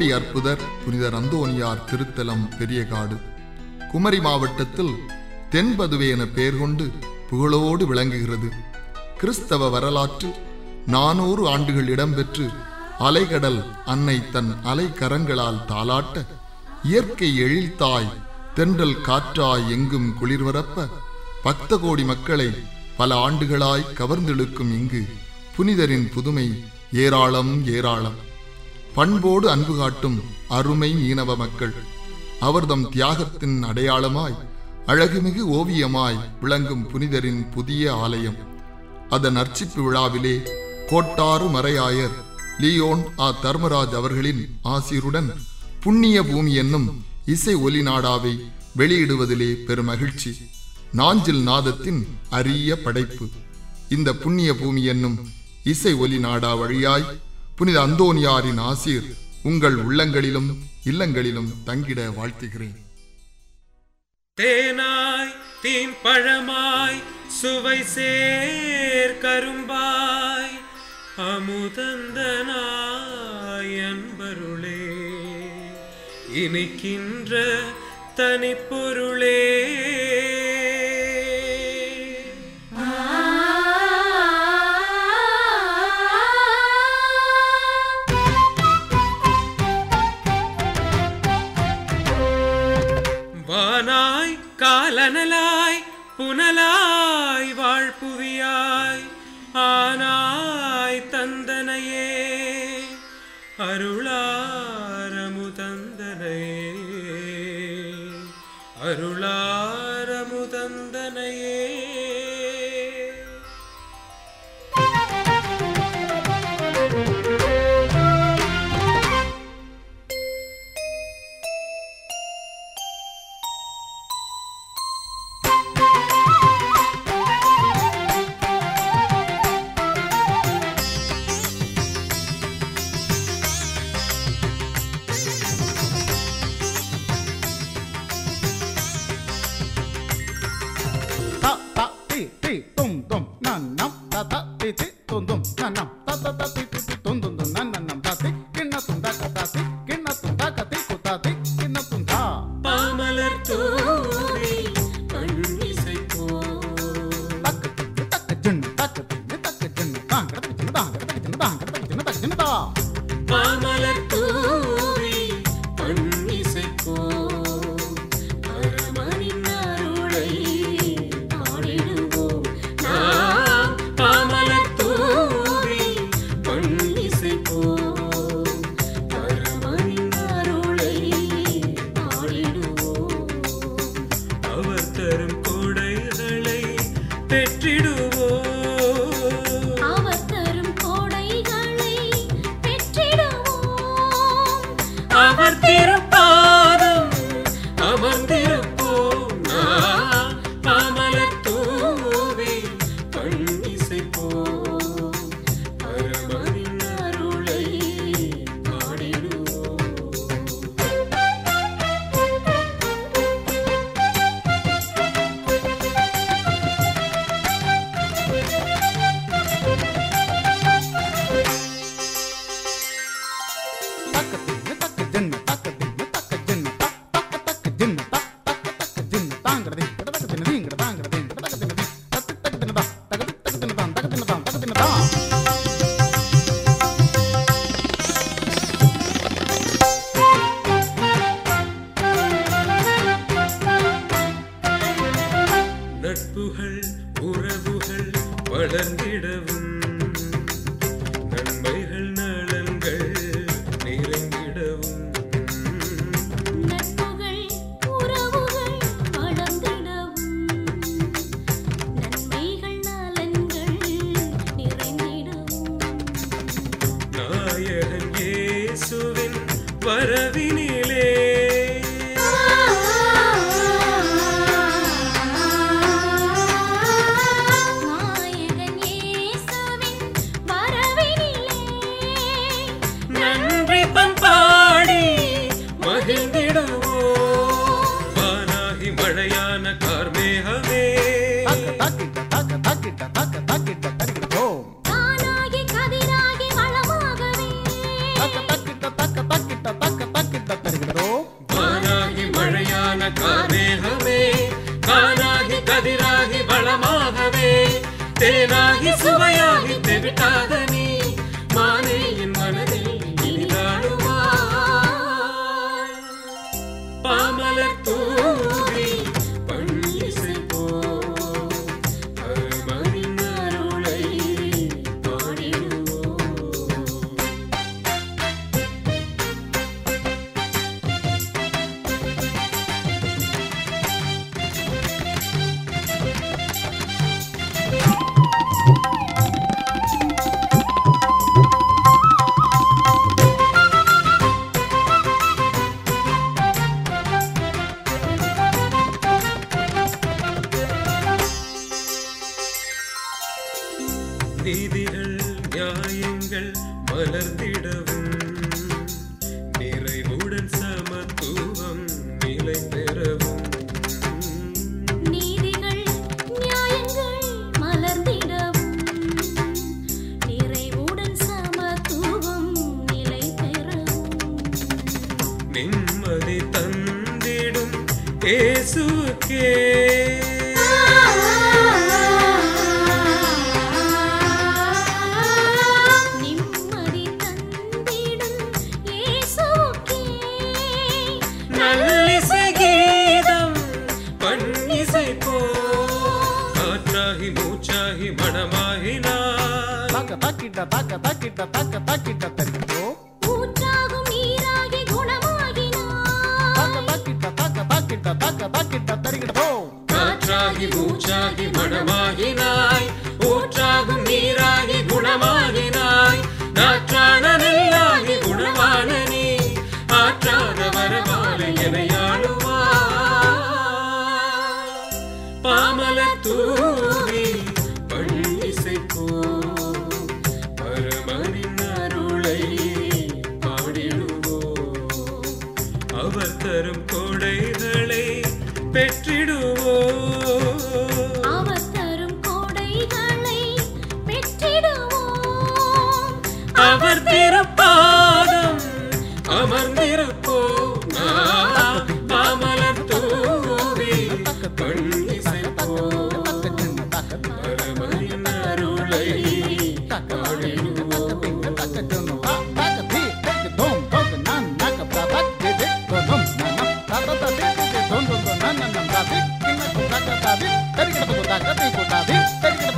கோடி அற்புதர் புனிதர் அந்தோனியார் திருத்தலம் பெரியகாடு குமரி மாவட்டத்தில் தென்பதுவே என பெயர் கொண்டு புகழோடு விளங்குகிறது. கிறிஸ்தவ வரலாற்று 400 ஆண்டுகள் இடம்பெற்று அலைகடல் அன்னை தன் அலை கரங்களால் தாளாட்ட, இயற்கை எழில்தாய் தென்றல் காற்றாய் எங்கும் குளிர்வரப்ப, பக்த கோடி மக்களை பல ஆண்டுகளாய் கவர்ந்தெழுக்கும் இங்கு புனிதரின் புதுமை ஏராளம் ஏராளம். பண்போடு அன்பு காட்டும் அருமை மீனவ மக்கள் அவர்தம் தியாகத்தின் அடையாளமாய் அழகுமிகு ஓவியமாய் விளங்கும் புனிதரின் புதிய ஆலயம். அதன் அர்ச்சிப்பு விழாவிலே கோட்டாறு மறையாயர் லியோன் தர்மராஜ் அவர்களின் ஆசிருடன் புண்ணிய பூமி என்னும் இசை ஒலி நாடாவை வெளியிடுவதிலே பெருமகிழ்ச்சி. நாஞ்சில் நாதத்தின் அரிய படைப்பு. இந்த புண்ணிய பூமி என்னும் இசை ஒலி நாடா வழியாய் புனித அந்தோனியாரின் ஆசீர் உங்கள் உள்ளங்களிலும் இல்லங்களிலும் தங்கிட வாழ்த்துகிறேன். தேனாய் தீன் பழமாய் சுவை சேர் கரும்பாய் அமுதந்தனாய் அன்பருளே இனிக்கின்ற தனிப்பொருளே வானாய் காலனலாய் புனலாய் வாழ்புவியாய் ஆனாய் தந்தனையே அருளாரமு தந்தனையே அருளாரமு தந்தனையே. தக்க தக்கிட்ட வான கார்மேகமே கானாகி கதிராகி வளமாகவே தேனாகி சுவையாகி தெவிட்டாத நீ மானே என் மனதில் இனிதாடுவாய் பாமலர் தூவி பள்ளிசை போ அருமனின் அருளை பாடிடுவோம். நீதிகள் நியாயங்கள் மலர்ந்திடவும் நிறைவுடன் சமத்துவம் நிலை பெறவும் நீதிகள் நியாயங்கள் மலர்ந்திடவும் நிறைவுடன் சமத்துவம் நிலை பெறவும் நிம்மதி தந்திடும் இயேசுவுக்கே நிம்மதி தந்திடும் இயேசுவுக்கே நல்லிசை கீதம் பன்னிசை போ காற்றாகி மூச்சாகி மனமாகினார் ஊற்றாகும் நீராகி காற்றாகி மூச்சாகி மனமாகினாய் ஊற்றாகும் நீராகி குணமாகினாய் நாற்றான நெல்லாகி குணமான நீ ஆற்றாத வரவால எனையாளுவாய் பாமலர் தூவி பள்ளிசை போ பரமனின் அருளை பாடிடுவோம் அவர் தரும் கொடைகளை பெற்றிடுவோம் அவர் தரும் கோடைகளை பெற்றிடுவோம் அவர் திருப்பாதம் அமர்ந்திருப்போம் நாம் பாமலர் தூவி பள்ளிசை போ பரமனின் அருளை Tadi kita